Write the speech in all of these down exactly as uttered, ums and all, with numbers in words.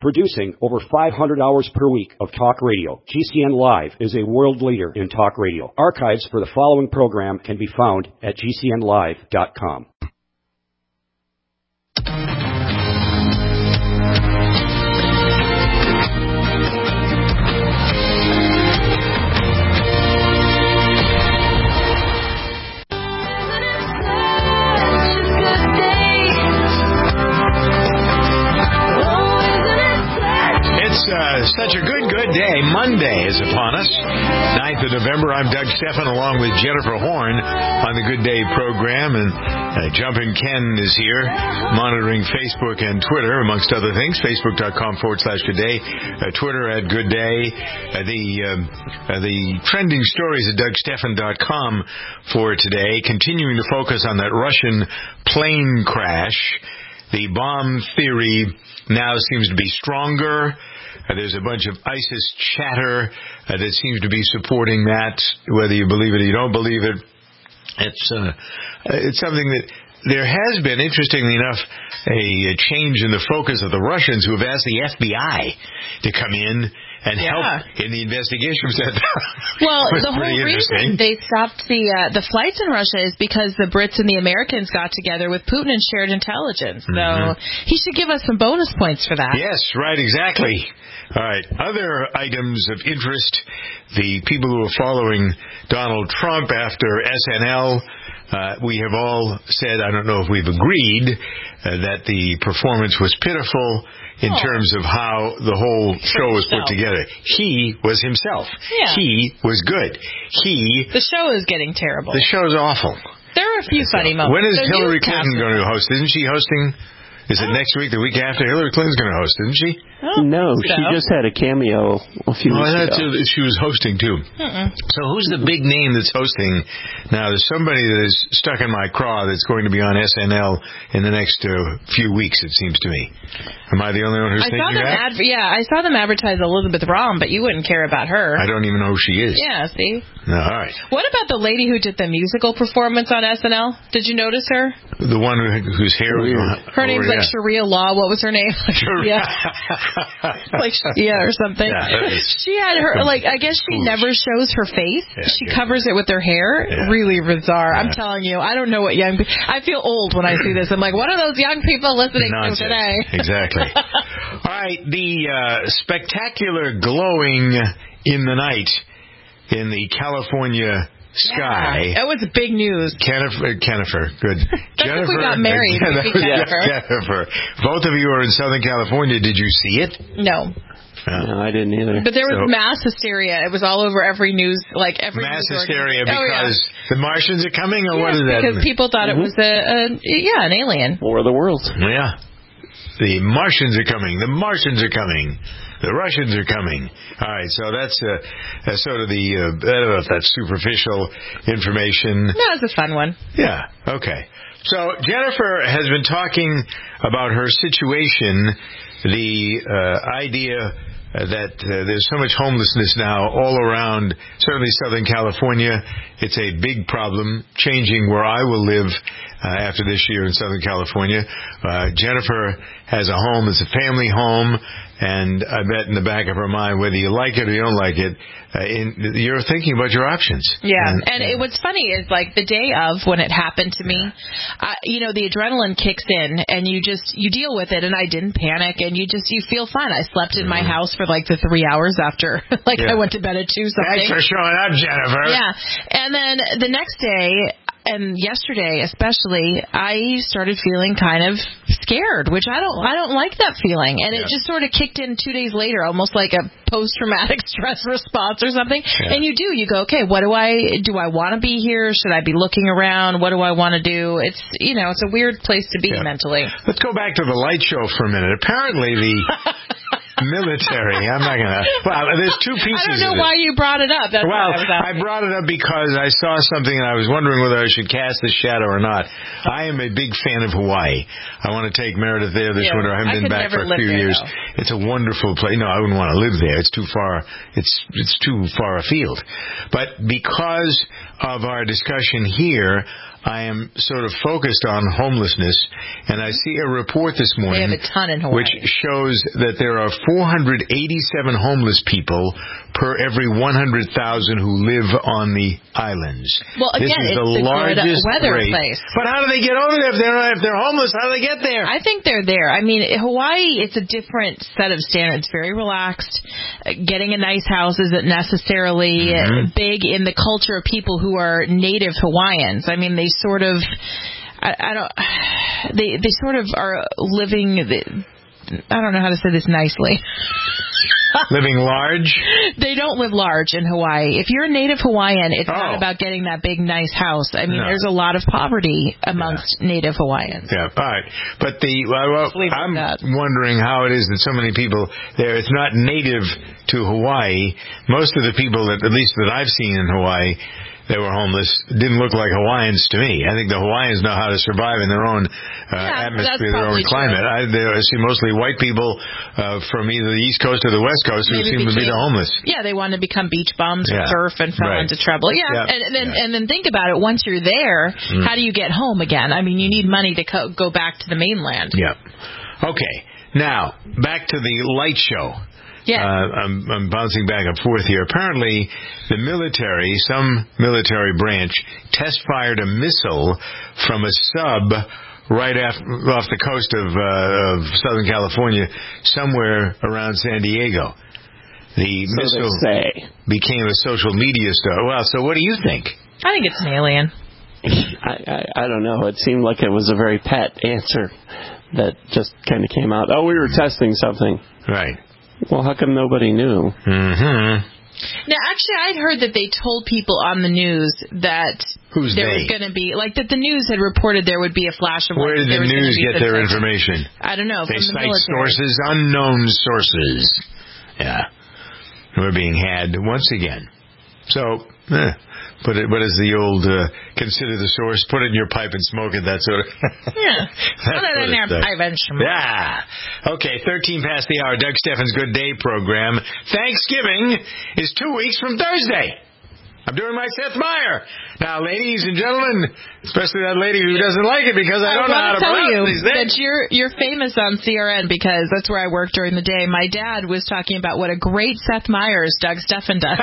Producing over five hundred hours per week of talk radio, G C N Live is a world leader in talk radio. Archives for the following program can be found at G C N live dot com. Uh, such a good, good day. Monday is upon us. ninth of November. I'm Doug Stephan along with Jennifer Horn on the Good Day program. And uh, Jumpin' Ken is here monitoring Facebook and Twitter, amongst other things. Facebook.com forward slash Good Day. Uh, Twitter at Good Day. Uh, the um, uh, the trending stories at Doug Stephan dot com for today. Continuing to focus on that Russian plane crash. The bomb theory now seems to be stronger. Uh, there's a bunch of ISIS chatter uh, that seems to be supporting that, whether you believe it or you don't believe it. It's uh, it's something that there has been, interestingly enough, a, a change in the focus of the Russians who have asked the F B I to come in and yeah. help in the investigation. Well, the whole reason they stopped the uh, the flights in Russia is because the Brits and the Americans got together with Putin and shared intelligence. So mm-hmm. he should give us some bonus points for that. Yes, right, exactly. All right. Other items of interest, the people who are following Donald Trump after S N L, uh, we have all said, I don't know if we've agreed, uh, that the performance was pitiful in oh. terms of how the whole show was put together. He was himself. Yeah. He was good. He... The show is getting terrible. The show's awful. There are a few so, funny moments. When is the Hillary Clinton going to host? Isn't she hosting... Is it next week, the week after? Hillary Clinton's going to host, isn't she? No, so. she just had a cameo a few oh, weeks I ago. thought she was hosting, too. Mm-mm. So who's the big name that's hosting? Now, there's somebody that is stuck in my craw that's going to be on S N L in the next uh, few weeks, it seems to me. Am I the only one who's I thinking saw them that? Adver- yeah, I saw them advertise Elizabeth Rahm, but you wouldn't care about her. I don't even know who she is. Yeah, see? No, all right. What about the lady who did the musical performance on S N L? Did you notice her? The one who, whose hair was... Her name's like Sharia Law. What was her name? Sharia. Like Sharia or something. Yeah, she had her, like, I guess she foolish. never shows her face. Yeah, she yeah. covers it with her hair. Yeah. Really bizarre. Yeah. I'm telling you. I don't know what young people... I feel old when I see this. I'm like, what are those young people listening Nonsense. to today? Exactly. All right. The uh, spectacular glowing in the night in the California sky. Yeah, that was big news. Jennifer, Jennifer, good. That's Jennifer, we got married. Uh, Jennifer. Jennifer. Both of you are in Southern California. Did you see it? No. No, I didn't either. But there was so, mass hysteria. It was all over every news, like every mass news hysteria oh, because yeah. the Martians are coming, or yes, what is that? Because people thought mm-hmm. it was a, a yeah, an alien. War of the Worlds. Yeah. The Martians are coming. The Martians are coming. The Russians are coming. All right, so that's, uh, that's sort of the, uh, I don't know if that's superficial information. No, it's a fun one. Yeah, okay. So Jennifer has been talking about her situation, the uh, idea that uh, there's so much homelessness now all around, certainly Southern California. It's a big problem, changing where I will live uh, after this year in Southern California. Uh, Jennifer has a home. It's a family home. And I bet in the back of her mind, whether you like it or you don't like it, uh, in, you're thinking about your options. Yeah, and, and it, what's funny is, like, the day of when it happened to me, uh, you know, the adrenaline kicks in, and you just, you deal with it, and I didn't panic, and you just, you feel fine. I slept in my mm-hmm. house for, like, the three hours after, like, yeah. I went to bed at two something. Thanks for showing up, Jennifer. Yeah, and then the next day... And yesterday, especially, I started feeling kind of scared, which I don't, I don't like that feeling. And yeah. it just sort of kicked in two days later, almost like a post-traumatic stress response or something. Yeah. And you do, you go, okay, what do I, do I want to be here? Should I be looking around? What do I want to do? It's, you know, it's a weird place to be yeah. mentally. Let's go back to the light show for a minute. Apparently the... military. I'm not going to... Well, there's two pieces I don't know of why you brought it up. That's well, I, was I brought it up because I saw something and I was wondering whether I should cast the shadow or not. I am a big fan of Hawaii. I want to take Meredith there this yeah, winter. I haven't I been back for a few there, years. Though. It's a wonderful place. No, I wouldn't want to live there. It's too far. It's it's too far afield. But because of our discussion here, I am sort of focused on homelessness, and I see a report this morning they have a ton in Hawaii. which shows that there are four hundred eighty-seven homeless people per every one hundred thousand who live on the islands. Well, again, this is it's the a largest good weather rate. place. But how do they get over there if they're if they're homeless? How do they get there? I think they're there. I mean, Hawaii, it's a different set of standards. Very relaxed. Uh, getting a nice house isn't necessarily mm-hmm. big in the culture of people who are native Hawaiians. I mean, they sort of, I, I don't, they they sort of are living. I don't know how to say this nicely. Living large? They don't live large in Hawaii. If you're a native Hawaiian, it's oh. not about getting that big, nice house. I mean, no. there's a lot of poverty amongst yeah. native Hawaiians. Yeah, all right. But the well, well, I'm that. wondering how it is that so many people there, it's not native to Hawaii. Most of the people, that at least that I've seen in Hawaii, that were homeless didn't look like Hawaiians to me. I think the Hawaiians know how to survive in their own uh, yeah, atmosphere, their own climate. I, they, I see mostly white people uh, from either the East Coast or the West Coast who Maybe seem became, to be the homeless. Yeah, they wanted to become beach bums yeah. or surf and fell right. into trouble. Yeah, yeah. And, and then yeah. and then think about it. Once you're there, mm. how do you get home again? I mean, you need money to co- go back to the mainland. Yeah. Okay. Now back to the light show. Yeah. Uh, I'm, I'm bouncing back and forth here. Apparently, the military, some military branch, test-fired a missile from a sub right off, off the coast of, uh, of Southern California, somewhere around San Diego. The so missile say. became a social media star. Well, so what do you think? I think it's an alien. I, I, I don't know. It seemed like it was a very pat answer that just kind of came out. Oh, we were testing something. Right. Well, how come nobody knew? Mm-hmm. Now, actually, I'd heard that they told people on the news that Who's there they? was going to be, like, that the news had reported there would be a flash of Where light. did the news get their information? I don't know. They from the cite military. sources, unknown sources. Yeah. We're being had once again. So, eh, put it, what is the old, uh, consider the source, put it in your pipe and smoke it, that sort of. Yeah. Put it in your pipe and smoke. Yeah. Okay, thirteen past the hour, Doug Steffens' Good Day program. Thanksgiving is two weeks from Thursday. I'm doing my Seth Meyer. Now, ladies and gentlemen, especially that lady who doesn't like it because I don't I know how to pronounce you these things. That you're, you're famous on C R N because that's where I work during the day. My dad was talking about what a great Seth Meyers Doug Steffen does.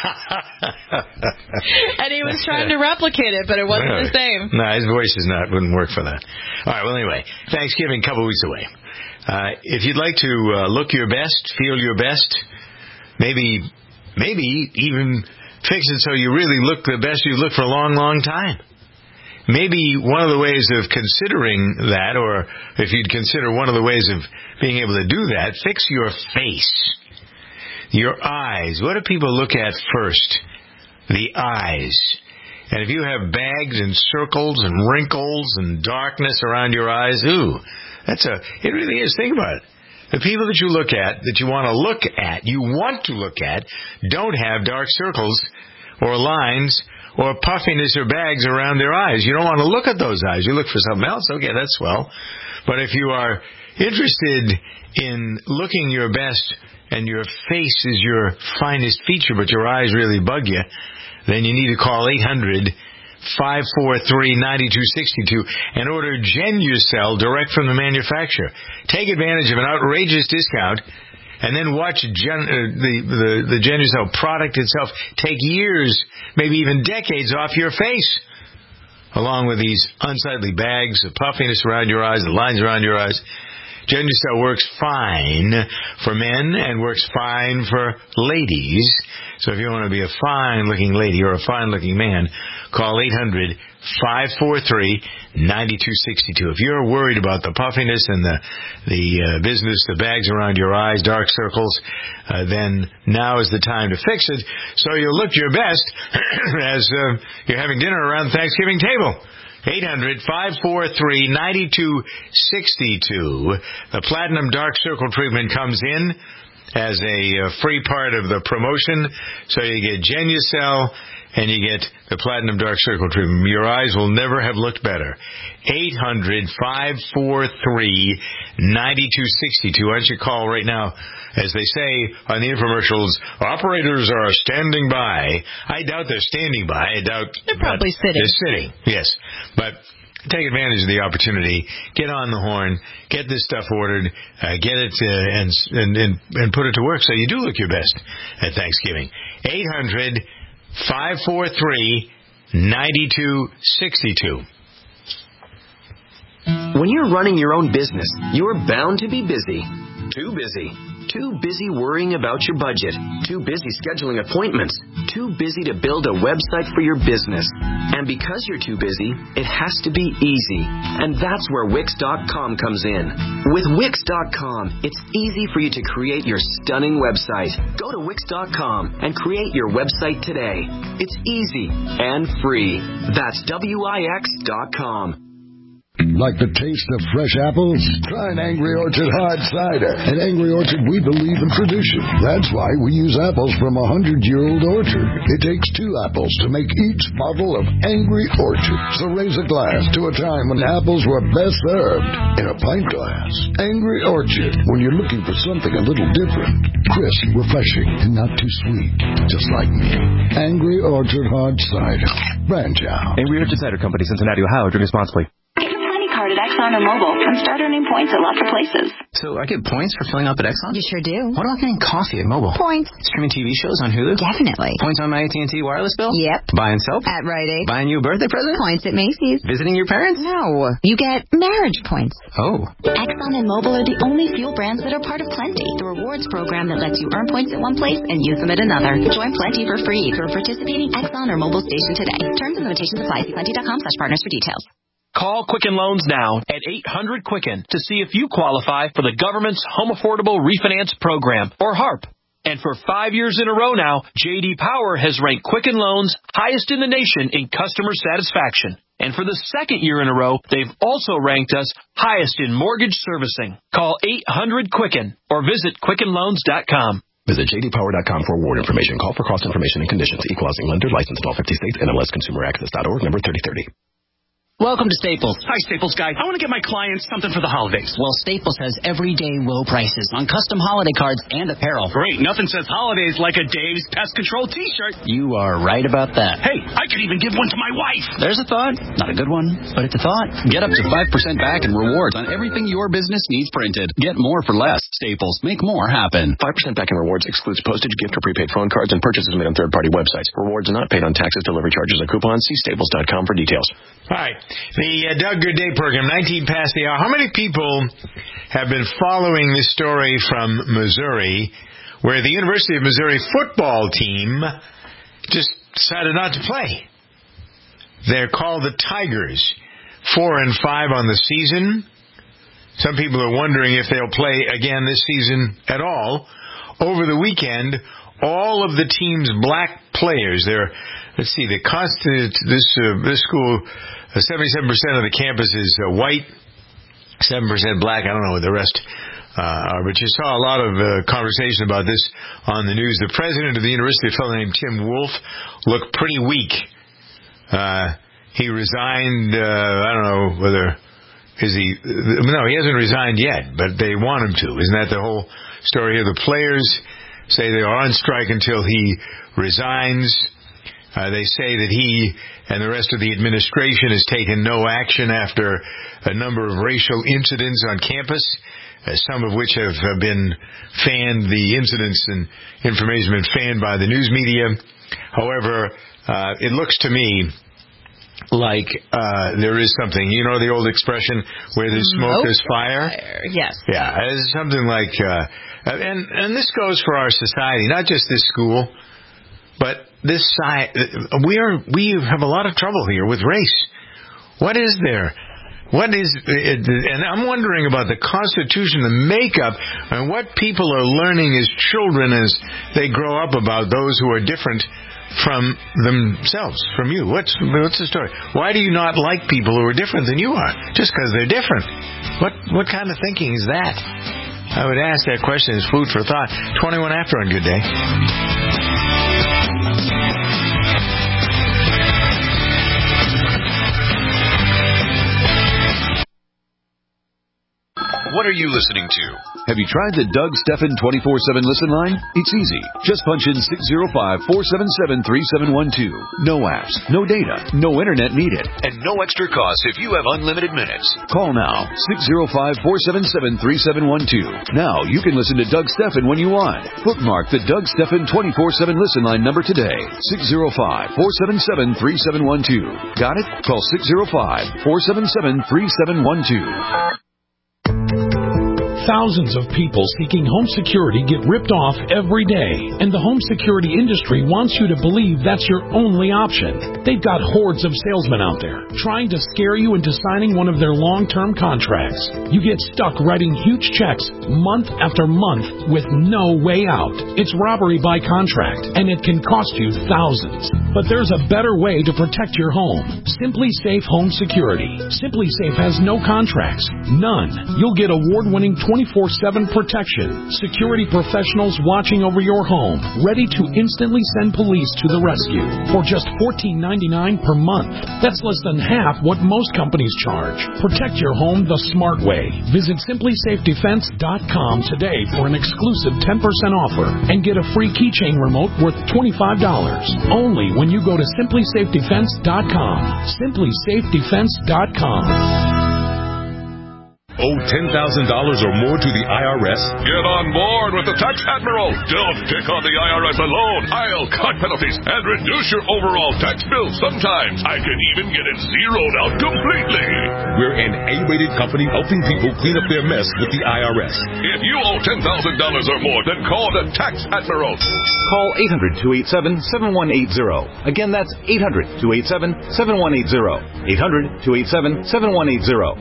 And he was trying to replicate it, but it wasn't really? the same. No, his voice is not, wouldn't work for that. All right, well, anyway, Thanksgiving, a couple weeks away. Uh, if you'd like to uh, look your best, feel your best, maybe, maybe even fix it so you really look the best you've looked for a long, long time. Maybe one of the ways of considering that, or if you'd consider one of the ways of being able to do that, fix your face, your eyes. What do people look at first? The eyes. And if you have bags and circles and wrinkles and darkness around your eyes, ooh, that's a, it really is. Think about it. The people that you look at, that you want to look at, you want to look at, don't have dark circles or lines or puffiness or bags around their eyes. You don't want to look at those eyes. You look for something else. Okay, that's swell. But if you are interested in looking your best and your face is your finest feature, but your eyes really bug you, then you need to call eight hundred, five four three, nine two six two and order Genucel direct from the manufacturer. Take advantage of an outrageous discount and then watch Gen, uh, the, the, the Genucel product itself take years, maybe even decades off your face, along with these unsightly bags, the puffiness around your eyes, the lines around your eyes. Genucel works fine for men and works fine for ladies. So if you want to be a fine-looking lady or a fine-looking man, call eight hundred, five four three, nine two six two. If you're worried about the puffiness and the the uh, business, the bags around your eyes, dark circles, uh, then now is the time to fix it so you'll look your best as uh, you're having dinner around the Thanksgiving table. eight hundred, five four three, nine two six two. The Platinum Dark Circle treatment comes in as a uh, free part of the promotion. So you get Genucel and you get the Platinum Dark Circle treatment. Your eyes will never have looked better. eight hundred, five four three, nine two six two. Why don't you call right now? As they say on the infomercials, operators are standing by. I doubt they're standing by. I doubt they're probably sitting. They're sitting, yes. But take advantage of the opportunity. Get on the horn. Get this stuff ordered. Uh, get it uh, and, and and and put it to work so you do look your best at Thanksgiving. eight hundred, five four three, nine two six two. When you're running your own business, you're bound to be busy. Too busy. Too busy worrying about your budget. Too busy scheduling appointments. Too busy to build a website for your business. And because you're too busy, it has to be easy. And that's where Wix dot com comes in. With Wix dot com, it's easy for you to create your stunning website. Go to Wix dot com and create your website today. It's easy and free. That's W I X dot com. Like the taste of fresh apples? Try an Angry Orchard hard cider. At Angry Orchard, we believe in tradition. That's why we use apples from a hundred-year-old orchard. It takes two apples to make each bottle of Angry Orchard. So raise a glass to a time when apples were best served in a pint glass. Angry Orchard, when you're looking for something a little different. Crisp, refreshing, and not too sweet. Just like me. Angry Orchard hard cider. Branch out. Angry Orchard Cider Company, Cincinnati, Ohio. Drink responsibly. Card at Exxon or Mobil and start earning points at lots of places. So I get points for filling up at Exxon? You sure do. What about getting coffee at Mobil? Points. Streaming T V shows on Hulu? Definitely. Points on my A T and T wireless bill? Yep. Buying soap? At Rite Aid. Buying you a birthday present? Points at Macy's. Visiting your parents? No. You get marriage points. Oh. Exxon and Mobil are the only fuel brands that are part of Plenty, the rewards program that lets you earn points at one place and use them at another. Join Plenty for free through a participating Exxon or Mobil station today. Terms and limitations apply. See plenty dot com slash partners for details. Call Quicken Loans now at eight hundred Quicken to see if you qualify for the government's Home Affordable Refinance Program, or HARP. And for five years in a row now, J D Power has ranked Quicken Loans highest in the nation in customer satisfaction. And for the second year in a row, they've also ranked us highest in mortgage servicing. Call eight hundred Quicken or visit Quicken Loans dot com. Visit J D Power dot com for award information. Call for cost information and conditions. Equalizing lender, licensed in all fifty states, N M L S Consumer Access dot org, number thirty thirty. Welcome to Staples. Hi, Staples guy. I want to get my clients something for the holidays. Well, Staples has everyday low prices on custom holiday cards and apparel. Great. Nothing says holidays like a Dave's Pest Control t-shirt. You are right about that. Hey, I could even give one to my wife. There's a thought. Not a good one, but it's a thought. Get up to five percent back in rewards on everything your business needs printed. Get more for less. Staples. Make more happen. five percent back in rewards excludes postage, gift, or prepaid phone cards and purchases made on third-party websites. Rewards are not paid on taxes, delivery charges, or coupons. See Staples dot com for details. All right. The uh, Doug Good Day program, nineteen past the hour. How many people have been following this story from Missouri where the University of Missouri football team just decided not to play? They're called the Tigers. Four and five on the season. Some people are wondering if they'll play again this season at all. Over the weekend, all of the team's black players, they're, let's see, the constant, this, uh, this school, uh, seventy-seven percent of the campus is uh, white, seven percent black. I don't know what the rest uh, are, but you saw a lot of uh, conversation about this on the news. The president of the university, a fellow named Tim Wolf, looked pretty weak. Uh, he resigned, uh, I don't know whether, is he, no, he hasn't resigned yet, but they want him to. Isn't that the whole story here? The players say they are on strike until he resigns. Uh, they say that he and the rest of the administration has taken no action after a number of racial incidents on campus, uh, some of which have uh, been fanned, the incidents and information have been fanned by the news media. However, uh, it looks to me like uh, there is something. You know the old expression, where there's smoke, there's fire? fire? Yes. Yeah, it's something like, uh, and, and this goes for our society, not just this school, but this side. We are we have a lot of trouble here with race. What is there? What is, and I'm wondering about the Constitution, the makeup, and what people are learning as children as they grow up about those who are different from themselves, from you. What's what's the story? Why do you not like people who are different than you are? Just because they're different. What what kind of thinking is that? I would ask that question as food for thought. twenty-one after on Good Day. What are you listening to? Have you tried the Doug Stephan twenty-four seven listen line? It's easy. Just punch in six zero five, four seven seven, three seven one two. No apps, no data, no internet needed. And no extra cost if you have unlimited minutes. Call now, six zero five, four seven seven, three seven one two. Now you can listen to Doug Stephan when you want. Bookmark the Doug Stephan twenty-four seven listen line number today. six zero five, four seven seven, three seven one two. Got it? Call six zero five, four seven seven, three seven one two. Thousands of people seeking home security get ripped off every day, and the home security industry wants you to believe that's your only option. They've got hordes of salesmen out there trying to scare you into signing one of their long-term contracts. You get stuck writing huge checks month after month with no way out. It's robbery by contract, and it can cost you thousands. But there's a better way to protect your home. Simply Safe Home Security. Simply Safe has no contracts. None. You'll get award-winning twenty-four seven protection. Security professionals watching over your home, ready to instantly send police to the rescue for just fourteen ninety-nine per month. That's less than half what most companies charge. Protect your home the smart way. Visit simply safe defense dot com today for an exclusive ten percent offer and get a free keychain remote worth twenty-five dollars. Only when you go to simply safe defense dot com. simply safe defense dot com. Owe ten thousand dollars or more to the I R S? Get on board with the Tax Admiral. Don't pick on the I R S alone. I'll cut penalties and reduce your overall tax bill. Sometimes I can even get it zeroed out completely. We're an A-rated company helping people clean up their mess with the I R S. If you owe ten thousand dollars or more, then call the Tax Admiral. Call eight hundred, two eight seven, seven one eight zero. Again, that's eight hundred, two eight seven, seven one eight zero. eight hundred, two eight seven, seven one eight zero.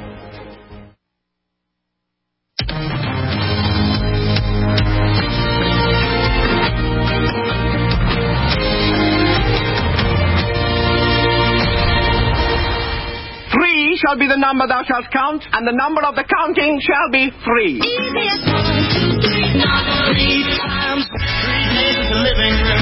Shall be the number thou shalt count, and the number of the counting shall be three. Three times, three days in the living room.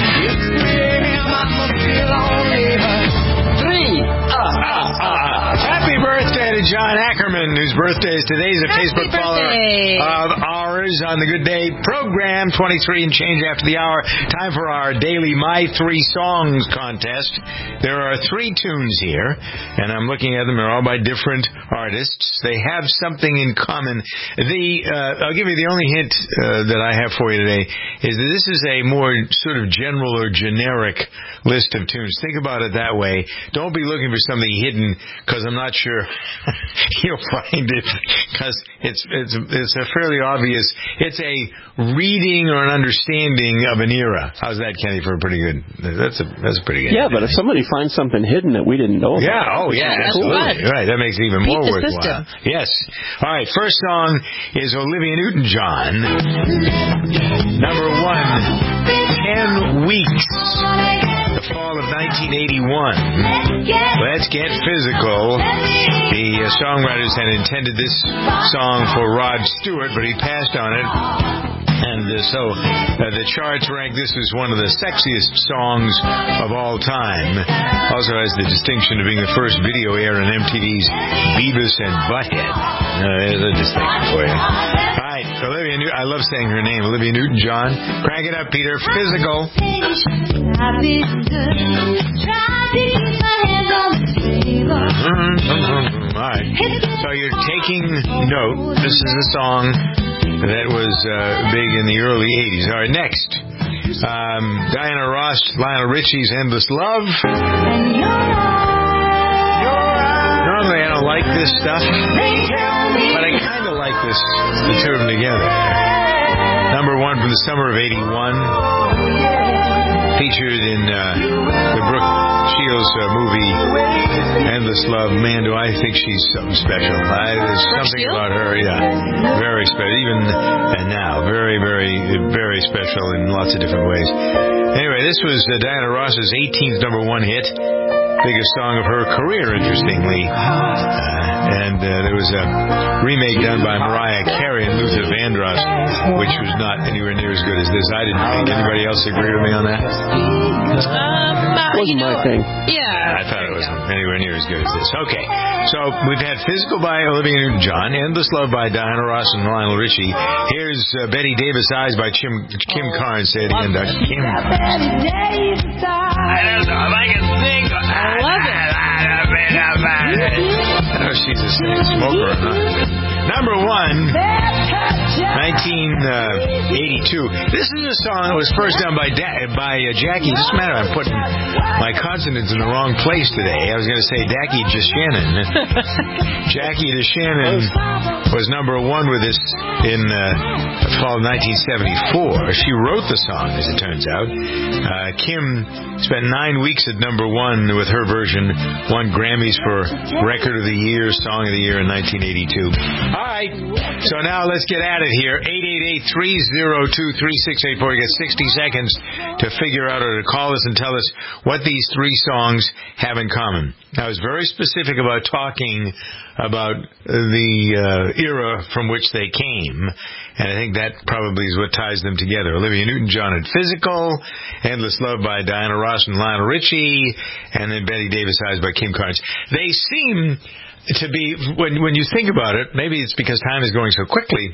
Three. Ah, ah, ah. Happy birthday to John Ackerman, whose birthday is today. He's a Happy Facebook birthday. follower of ours on the Good Day program. twenty-three and change after the hour. Time for our daily My Three Songs contest. There are three tunes here, and I'm looking at them. They're all by different artists. They have something in common. The uh, I'll give you the only hint uh, that I have for you today is that this is a more sort of general or generic list of tunes. Think about it that way. Don't be looking for something hidden, because I'm not sure you'll find it, because it's it's it's a fairly obvious. It's a reading or an understanding of an era. How's that, Kenny? For a pretty good. That's a that's a pretty good. Yeah, but if somebody finds something hidden that we didn't know about. Yeah. Oh, yeah. That's Absolutely. good. Right. That makes it even Beat more the worthwhile. system. Yes. All right. First song is Olivia Newton-John. Number one, Ten Weeks. The fall of nineteen eighty-one. Let's Get Physical. The uh, songwriters had intended this song for Rod Stewart, but he passed on it. And uh, so uh, the charts rank this as one of the sexiest songs of all time. Also has the distinction of being the first video aired on M T V's Beavis and Butthead. Uh, there's a distinction for you. All right, Olivia Newton. I love saying her name, Olivia Newton-John. Crank it up, Peter. Physical. Mm-hmm. All right. So you're taking note. This is a song that was uh, big in the early eighties. All right, next. Um, Diana Ross, Lionel Richie's Endless Love. Normally I don't like this stuff, but I kind of like this, the two of them together. Number one from the summer of eighty-one. Featured in uh, the Brooke Shields uh, movie Endless Love. Man, do I think she's something special. I, there's something about her, yeah, very special. Even and now, very, very, very special in lots of different ways. Anyway, this was uh, Diana Ross's eighteenth number one hit. biggest song of her career, interestingly. Uh, and uh, there was a remake done by Mariah Carey and Luther Vandross, which was not anywhere near as good as this. I didn't think. Anybody else agree with me on that? Um, wasn't my thing. Yeah. I thought it wasn't anywhere near as good as this. Okay. So we've had Physical by Olivia Newton-John, Endless Love by Diana Ross and Lionel Richie. Here's uh, Betty Davis Eyes by Kim, Kim Carnes. Say it again, Doctor Kim. I don't know if I can sing. I love it. I don't know if she's a smoker or not. Number one, nineteen eighty-two. This is a song that was first done by da- by uh, Jackie. Just a matter, I'm putting my consonants in the wrong place today. I was going to say Jackie DeShannon. Jackie DeShannon was number one with this in uh, fall of nineteen seventy-four. She wrote the song, as it turns out. Uh, Kim spent nine weeks at number one with her version, won Grammys for Record of the Year, Song of the Year in nineteen eighty-two. All right, so now let's get at it here. eight eight eight, three oh two, three six eight four. You get sixty seconds to figure out or to call us and tell us what these three songs have in common. I was very specific about talking about the uh, era from which they came, and I think that probably is what ties them together. Olivia Newton-John and Physical, Endless Love by Diana Ross and Lionel Richie, and then Betty Davis Eyes by Kim Carnes. They seem to be, when when you think about it, maybe it's because time is going so quickly,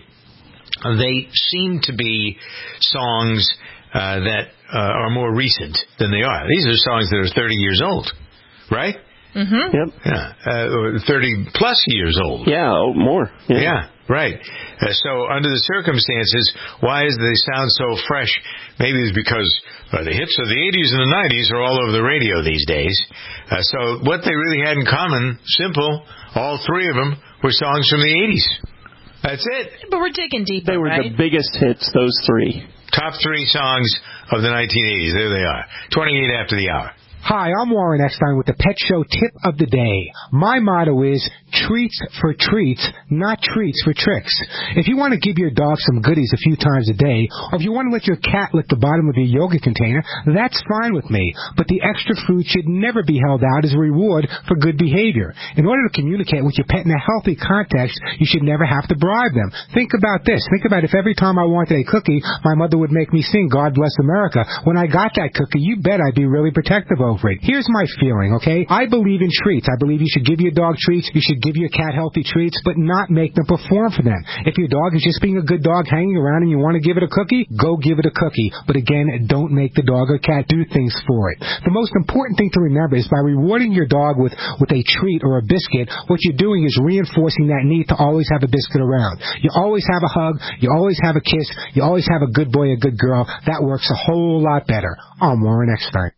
they seem to be songs uh, that uh, are more recent than they are. These are songs that are thirty years old, right? Mm-hmm. Yep. Yeah, uh, thirty plus years old. Yeah, oh, more. Yeah, yeah right. Uh, so under the circumstances, why is they sound so fresh? Maybe it's because uh, the hits of the eighties and the nineties are all over the radio these days. Uh, so what they really had in common, simple, all three of them were songs from the eighties. That's it. But we're digging deep. They were right? the biggest hits, those three. Top three songs of the nineteen eighties. There they are. twenty-eight after the hour. Hi, I'm Warren Eckstein with the Pet Show Tip of the Day. My motto is treats for treats, not treats for tricks. If you want to give your dog some goodies a few times a day, or if you want to let your cat lick the bottom of your yogurt container, that's fine with me. But the extra food should never be held out as a reward for good behavior. In order to communicate with your pet in a healthy context, you should never have to bribe them. Think about this. Think about if every time I wanted a cookie, my mother would make me sing God Bless America. When I got that cookie, you bet I'd be really protective of over it. Here's my feeling, okay? I believe in treats. I believe you should give your dog treats. You should give your cat healthy treats, but not make them perform for them. If your dog is just being a good dog hanging around and you want to give it a cookie, go give it a cookie. But again, don't make the dog or cat do things for it. The most important thing to remember is by rewarding your dog with, with a treat or a biscuit, what you're doing is reinforcing that need to always have a biscuit around. You always have a hug. You always have a kiss. You always have a good boy, a good girl. That works a whole lot better. I'm Warren Eckstein.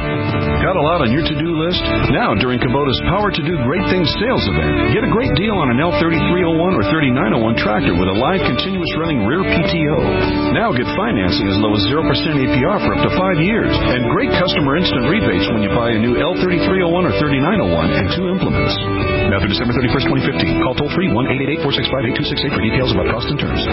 Got a lot on your to-do list? Now, during Kubota's Power to Do Great Things sales event, get a great deal on an L thirty-three oh one or thirty-nine oh one tractor with a live continuous running rear P T O. Now get financing as low as zero percent A P R for up to five years, and great customer instant rebates when you buy a new L thirty-three oh one or thirty-nine oh one and two implements. Now through December thirty-first, twenty fifteen. Call toll-free one eight eight eight, four six five, eight two six eight for details about cost and terms.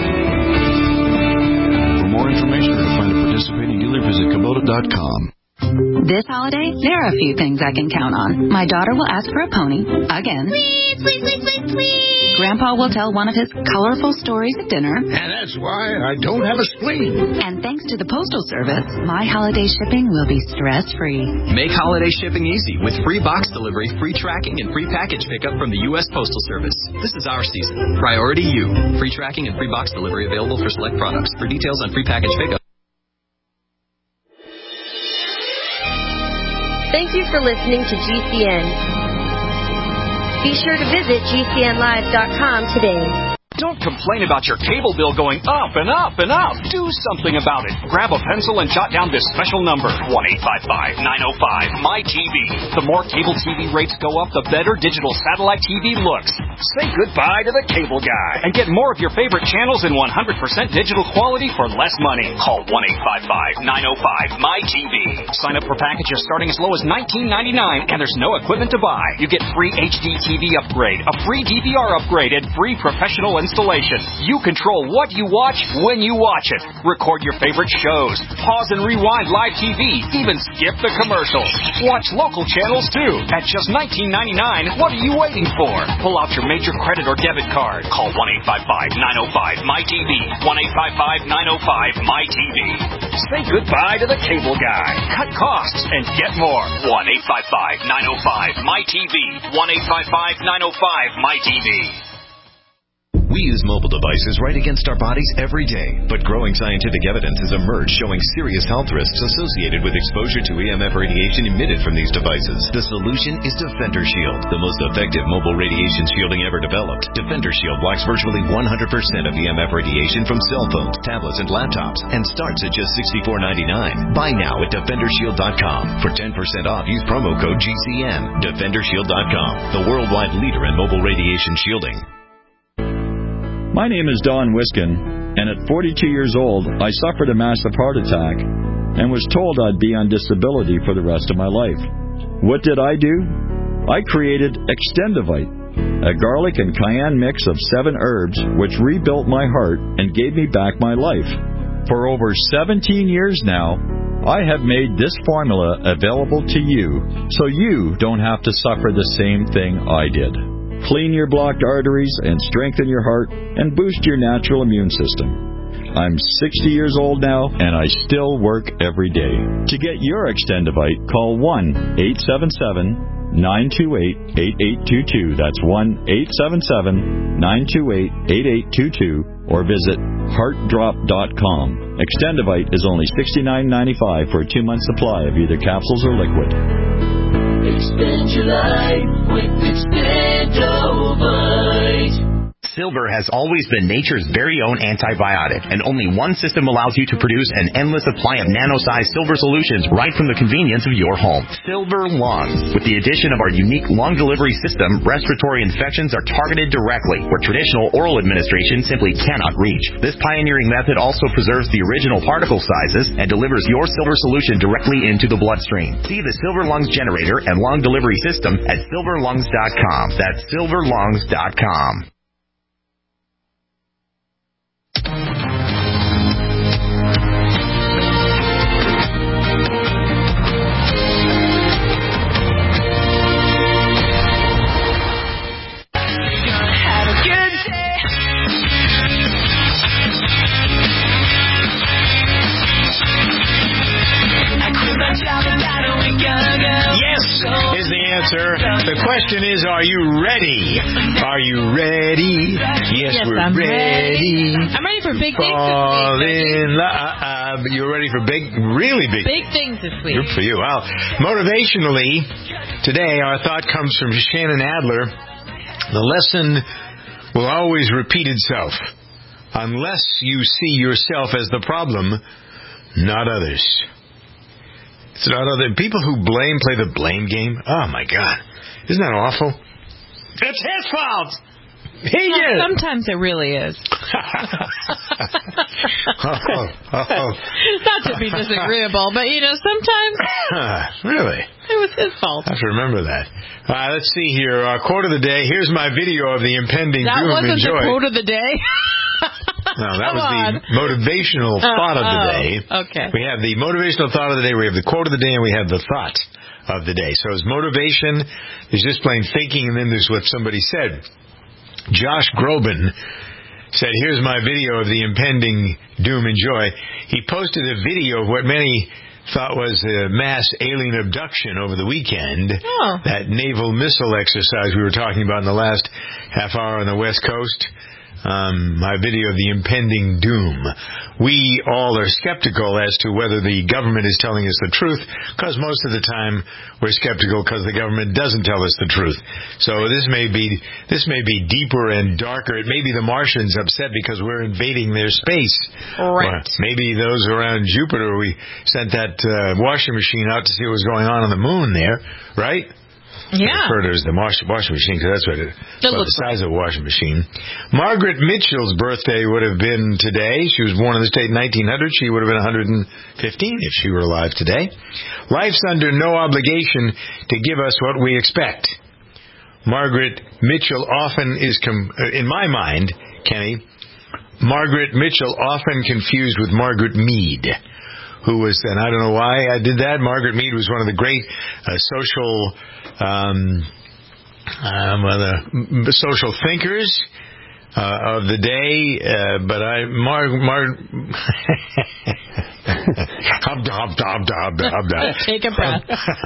For more information or to find a participating dealer, visit Kubota dot com. This holiday, there are a few things I can count on. My daughter will ask for a pony, again. Please, please, please, please, please. Grandpa will tell one of his colorful stories at dinner. And that's why I don't have a spleen. And thanks to the Postal Service, my holiday shipping will be stress-free. Make holiday shipping easy with free box delivery, free tracking, and free package pickup from the U S Postal Service. This is our season. Priority U. Free tracking and free box delivery available for select products. For details on free package pickup. Thank you for listening to G C N. Be sure to visit G C N live dot com today. Don't complain about your cable bill going up and up and up. Do something about it. Grab a pencil and jot down this special number, one eight five five, nine oh five, M Y T V. The more cable T V rates go up, the better digital satellite T V looks. Say goodbye to the cable guy and get more of your favorite channels in one hundred percent digital quality for less money. Call one eight five five, nine oh five, M Y T V. Sign up for packages starting as low as nineteen ninety-nine, and there's no equipment to buy. You get free H D T V upgrade, a free D V R upgrade, and free professional and installation. You control what you watch when you watch it. Record your favorite shows. Pause and rewind live T V. Even skip the commercials. Watch local channels too. At just nineteen ninety-nine, what are you waiting for? Pull out your major credit or debit card. Call one eight five five, nine oh five, M Y T V. one eight five five, nine oh five, M Y T V. Say goodbye to the cable guy. Cut costs and get more. one eight five five, nine oh five, M Y T V. one eight five five, nine oh five, M Y T V. We use mobile devices right against our bodies every day, but growing scientific evidence has emerged showing serious health risks associated with exposure to E M F radiation emitted from these devices. The solution is Defender Shield, the most effective mobile radiation shielding ever developed. Defender Shield blocks virtually one hundred percent of E M F radiation from cell phones, tablets, and laptops, and starts at just sixty-four ninety-nine. Buy now at defender shield dot com. For ten percent off, use promo code G C N. defender shield dot com, the worldwide leader in mobile radiation shielding. My name is Don Wiskin, and at forty-two years old, I suffered a massive heart attack and was told I'd be on disability for the rest of my life. What did I do? I created Extendivite, a garlic and cayenne mix of seven herbs which rebuilt my heart and gave me back my life. For over seventeen years now, I have made this formula available to you so you don't have to suffer the same thing I did. Clean your blocked arteries and strengthen your heart and boost your natural immune system. I'm sixty years old now, and I still work every day. To get your Extendivite, call one eight seven seven, nine two eight, eight eight two two. That's one eight seven seven, nine two eight, eight eight two two, or visit heart drop dot com. Extendivite is only sixty-nine ninety-five for a two-month supply of either capsules or liquid. Extend your life with Extendovite. Silver has always been nature's very own antibiotic, and only one system allows you to produce an endless supply of nano-sized silver solutions right from the convenience of your home. Silver Lungs. With the addition of our unique lung delivery system, respiratory infections are targeted directly, where traditional oral administration simply cannot reach. This pioneering method also preserves the original particle sizes and delivers your silver solution directly into the bloodstream. See the Silver Lungs generator and lung delivery system at silver lungs dot com. That's silver lungs dot com. Yes is the answer. The question is, are you ready? Are you ready? Yes, yes we're I'm ready. ready. I'm ready for big things Fall this week. in love. Uh, you're ready for big, really big Big things this week. Good for you. Well, motivationally, today our thought comes from Shannon Adler. The lesson will always repeat itself unless you see yourself as the problem, not others. It's not other people who blame play the blame game. Oh my God, isn't that awful? It's his fault. He did. Sometimes it really is. oh, oh. Not to be disagreeable, but you know, sometimes. Really? It was his fault. I have to remember that. Uh, let's see here. Uh, quote of the day. Here's my video of the impending that doom. wasn't Enjoy. the quote of the day. No, that Come was on. the motivational Uh, thought of the oh, day. okay. We have the motivational thought of the day, we have the quote of the day, and we have the thought of the day. So it's motivation, there's just plain thinking, and then there's what somebody said. Josh Groban said, here's my video of the impending doom and joy. He posted a video of what many thought was a mass alien abduction over the weekend. Oh. That naval missile exercise we were talking about in the last half hour on the West Coast. Um, my video of the impending doom. We all are skeptical as to whether the government is telling us the truth, because most of the time we're skeptical because the government doesn't tell us the truth. So this may be this may be deeper and darker. It may be the Martians upset because we're invading their space. Right. Or maybe those around Jupiter, we sent that uh, washing machine out to see what was going on on the moon there, right? Yeah. I refer to it as the washing machine because that's what it, That well, looks the size of a washing machine. Margaret Mitchell's birthday would have been today. She was born in the state in nineteen hundred. She would have been one hundred fifteen if she were alive today. Life's under no obligation to give us what we expect. Margaret Mitchell often is, com- in my mind, Kenny, Margaret Mitchell, often confused with Margaret Mead, who was, and I don't know why I did that. Margaret Mead was one of the great uh, social um, um, uh, the social thinkers uh, of the day, uh, but I, Mar, Mar, hub, hub, hub, hub, hub, hub. Take a breath.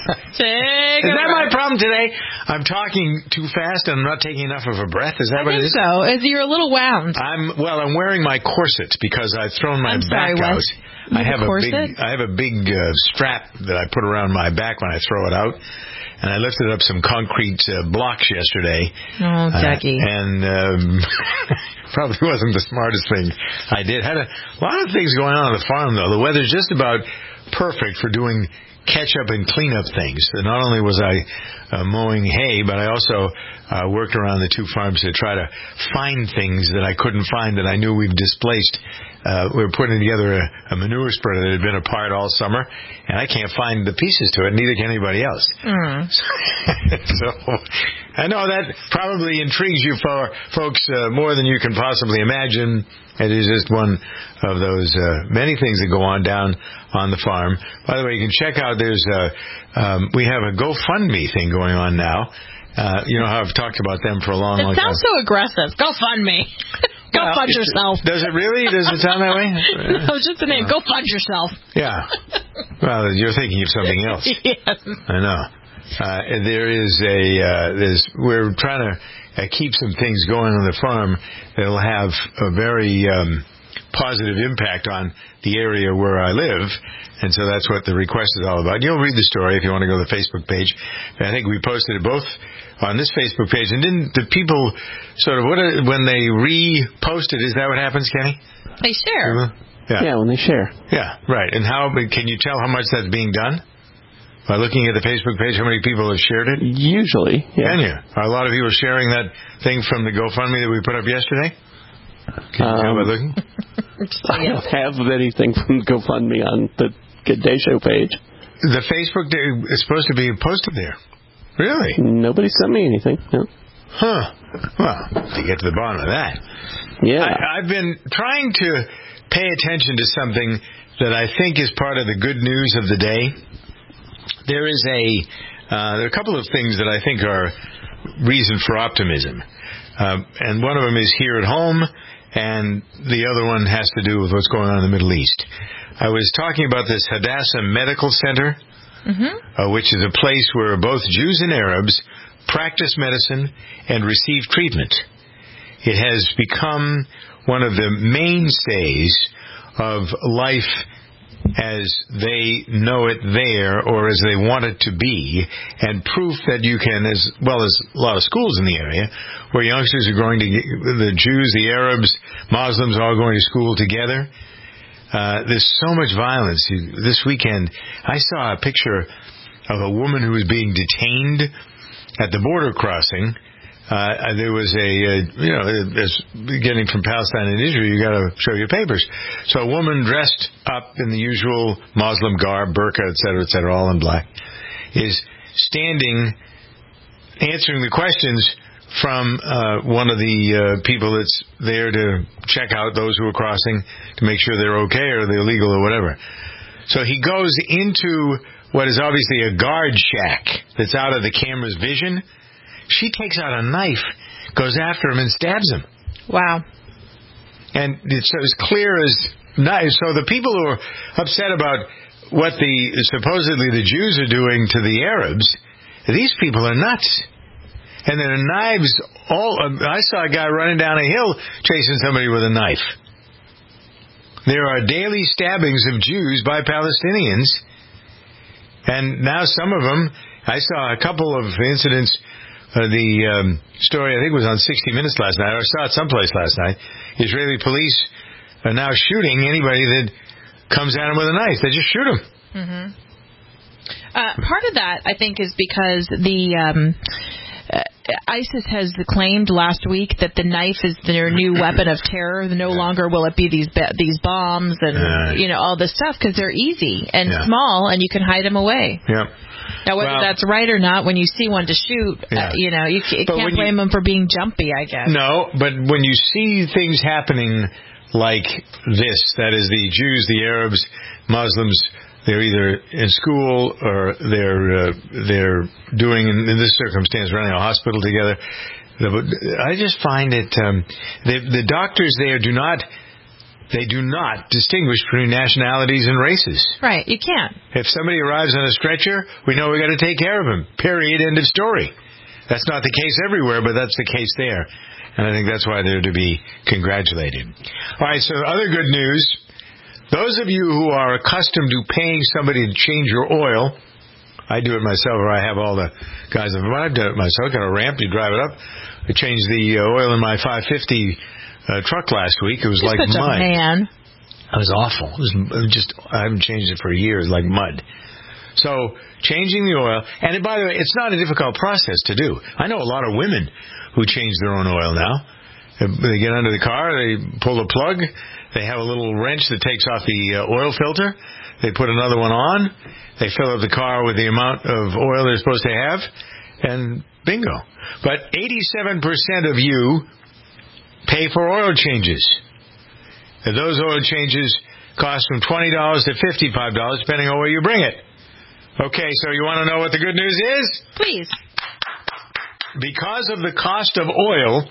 Take Is a that breath. my problem today? I'm talking too fast and I'm not taking enough of a breath. Is that I what think it is? so. Is you're a little wound. I'm well. I'm wearing my corset because I've thrown my I'm back sorry, out. Wes. You I have have a a big. corset? I have a big uh, strap that I put around my back when I throw it out. And I lifted up some concrete uh, blocks yesterday. Oh, Jackie. Uh, and um, probably wasn't the smartest thing I did. Had a lot of things going on on the farm, though. The weather's just about perfect for doing catch-up and clean-up things. So not only was I uh, mowing hay, but I also uh, worked around the two farms to try to find things that I couldn't find that I knew we've displaced. Uh, we were putting together a, a manure spreader that had been apart all summer, and I can't find the pieces to it, neither can anybody else. Mm. So I know that probably intrigues you for folks uh, more than you can possibly imagine. It is just one of those uh, many things that go on down on the farm. By the way, you can check out, there's a, um, we have a GoFundMe thing going on now. Uh, you know how I've talked about them for a long, It long time. sounds so aggressive. Go fund me. Go Well, fund yourself. Does it really? Does it sound that way? No, it's just the name. Go fund yourself. Yeah. Well, you're thinking of something else. Yes. I know. Uh, there is a, uh, there's, we're trying to uh, keep some things going on the farm that'll have a very um, positive impact on the area where I live. And so that's what the request is all about. You'll read the story if you want to go to the Facebook page. I think we posted it both on this Facebook page. And didn't the people sort of, what are, when they repost it, is that what happens, Kenny? They share. Yeah. Yeah, when they share. Yeah, right. And how, can you tell how much that's being done? By looking at the Facebook page, how many people have shared it? Usually, yeah. Can you? Are a lot of people sharing that thing from the GoFundMe that we put up yesterday? Can you um, tell by looking? I don't have anything from GoFundMe on the Good Day Show page. The Facebook day is supposed to be posted there. Really? Nobody sent me anything. No. Huh. Well, to get to the bottom of that. Yeah. I, I've been trying to pay attention to something that I think is part of the good news of the day. There is a, uh, there are a couple of things that I think are reason for optimism. Uh, and one of them is here at home, and the other one has to do with what's going on in the Middle East. I was talking about this Hadassah Medical Center, mm-hmm. uh, which is a place where both Jews and Arabs practice medicine and receive treatment. It has become one of the mainstays of life as they know it there, or as they want it to be, and proof that you can, as well as a lot of schools in the area, where youngsters are going to, the Jews, the Arabs, Muslims, all going to school together. Uh, there's so much violence. This weekend, I saw a picture of a woman who was being detained at the border crossing. Uh, there was a, uh, you know, as getting from Palestine and Israel, you got to show your papers. So a woman dressed up in the usual Muslim garb, burqa, et cetera, et cetera, all in black, is standing answering the questions from uh, one of the uh, people that's there to check out those who are crossing to make sure they're okay or they're legal or whatever. So he goes into what is obviously a guard shack that's out of the camera's vision. She takes out a knife, goes after him, and stabs him. Wow. And it's as clear as knife. So the people who are upset about what the supposedly the Jews are doing to the Arabs, these people are nuts. And there are knives all. I saw a guy running down a hill chasing somebody with a knife. There are daily stabbings of Jews by Palestinians. And now some of them, I saw a couple of incidents. Uh, the um, story, I think, was on sixty minutes last night. I saw it someplace last night. Israeli police are now shooting anybody that comes at them with a knife. They just shoot them. Mm-hmm. Uh, part of that, I think, is because the um, uh, ISIS has claimed last week that the knife is their new weapon of terror. No longer will it be these these bombs and uh, you know all this stuff because they're easy and yeah. small and you can hide them away. Yeah. Now, whether well, that's right or not, when you see one to shoot, yeah. uh, you know, you, you can't blame you, them for being jumpy, I guess. No, but when you see things happening like this, that is the Jews, the Arabs, Muslims, they're either in school or they're uh, they're doing, in, in this circumstance, running a hospital together. I just find it, um, the, the doctors there do not, they do not distinguish between nationalities and races. Right, you can't. If somebody arrives on a stretcher, we know we got to take care of him. Period. End of story. That's not the case everywhere, but that's the case there. And I think that's why they're to be congratulated. All right, so other good news. Those of you who are accustomed to paying somebody to change your oil, I do it myself, or I have all the guys. I've done it myself. Got a ramp, you drive it up. I changed the uh, oil in my five fifty uh, truck last week. It was You're like such mud. A man. It was awful. It was, it was just, I haven't changed it for years, like mud. So, changing the oil, and by the way, it's not a difficult process to do. I know a lot of women who change their own oil now. They get under the car, they pull the plug, they have a little wrench that takes off the uh, oil filter, they put another one on, they fill up the car with the amount of oil they're supposed to have, and bingo. But eighty-seven percent of you pay for oil changes. And those oil changes cost from twenty dollars to fifty-five dollars, depending on where you bring it. Okay, so you want to know what the good news is? Please. Because of the cost of oil,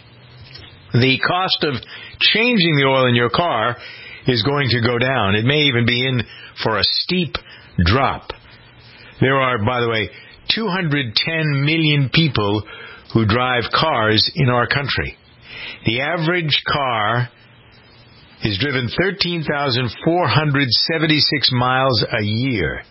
the cost of changing the oil in your car is going to go down. It may even be in for a steep drop. There are, by the way, two hundred ten million people who drive cars in our country. The average car is driven thirteen thousand four hundred seventy-six miles a year.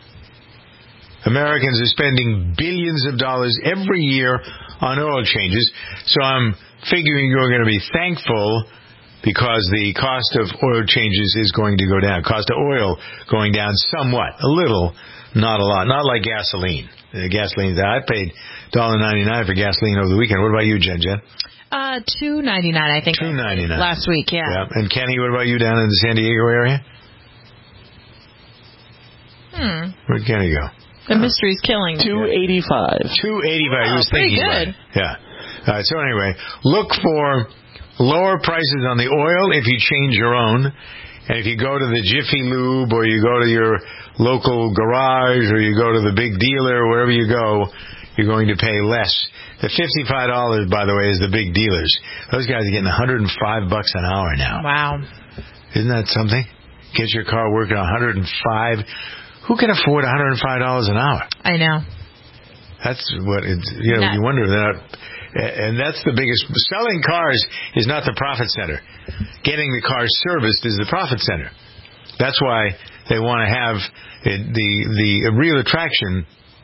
Americans are spending billions of dollars every year on oil changes, so I'm figuring you're going to be thankful because the cost of oil changes is going to go down. Cost of oil going down somewhat, a little, not a lot. Not like gasoline. The gasoline, I paid one dollar ninety-nine for gasoline over the weekend. What about you, Jen Jen? Uh, two ninety nine, I think. Two ninety nine last week. Yeah. yeah. And Kenny, what about you down in the San Diego area? Hmm. Where'd Kenny go? The mystery's killing. Two eighty five. Two eighty five. Oh, he was pretty thinking good. about it. Yeah. All right. So anyway, look for lower prices on the oil if you change your own. And if you go to the Jiffy Lube or you go to your local garage or you go to the big dealer, wherever you go, you're going to pay less. The fifty-five dollars, by the way, is the big dealers. Those guys are getting one hundred five bucks an hour now. Wow. Isn't that something? Get your car working one hundred five. Who can afford one hundred five dollars an hour? I know. That's what it's, you know, Not, you wonder that. And that's the biggest. Selling cars is not the profit center. Getting the car serviced is the profit center. That's why they want to have it, the the real attraction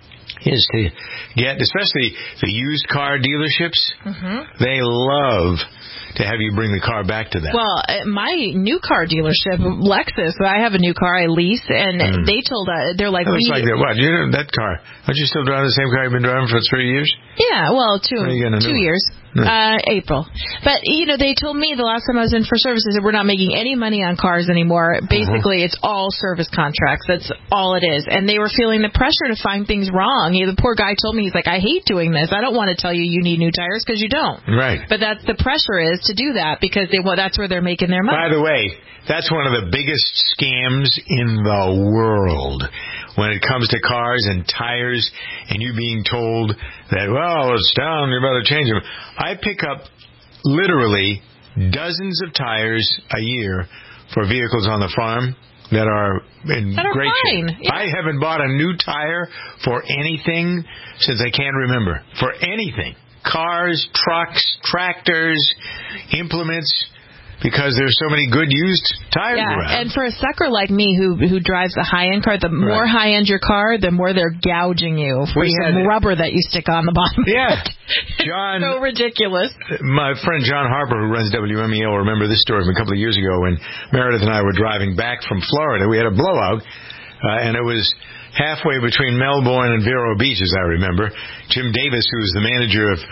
is to get, especially the used car dealerships. Mm-hmm. They love to have you bring the car back to them. Well, at my new car dealership, Lexus, I have a new car I lease, and mm. they told uh, they're like, that looks we, like that. What? You know, that car? Aren't you still driving the same car you've been driving for three years? Yeah, well, two two years. No. Uh, April. But, you know, they told me the last time I was in for services that we're not making any money on cars anymore. Basically, uh-huh. It's all service contracts. That's all it is. And they were feeling the pressure to find things wrong. You know, the poor guy told me, he's like, I hate doing this. I don't want to tell you you need new tires because you don't. Right. But that's the pressure is to do that because they well, that's where they're making their money. By the way, that's one of the biggest scams in the world when it comes to cars and tires and you being told that, well, it's down, you're about to change them. I pick up literally dozens of tires a year for vehicles on the farm that are in that are great fine. shape. Yeah. I haven't bought a new tire for anything since I can't remember. For anything. Cars, trucks, tractors, implements, because there's so many good used tires yeah, around. And for a sucker like me who who drives a high-end car, the more right. high-end your car, the more they're gouging you for we some had, rubber that you stick on the bottom. Yeah. John, so ridiculous. My friend John Harper, who runs W M E L, will remember this story from a couple of years ago when Meredith and I were driving back from Florida. We had a blowout, uh, and it was halfway between Melbourne and Vero Beach, as I remember. Jim Davis, who was the manager of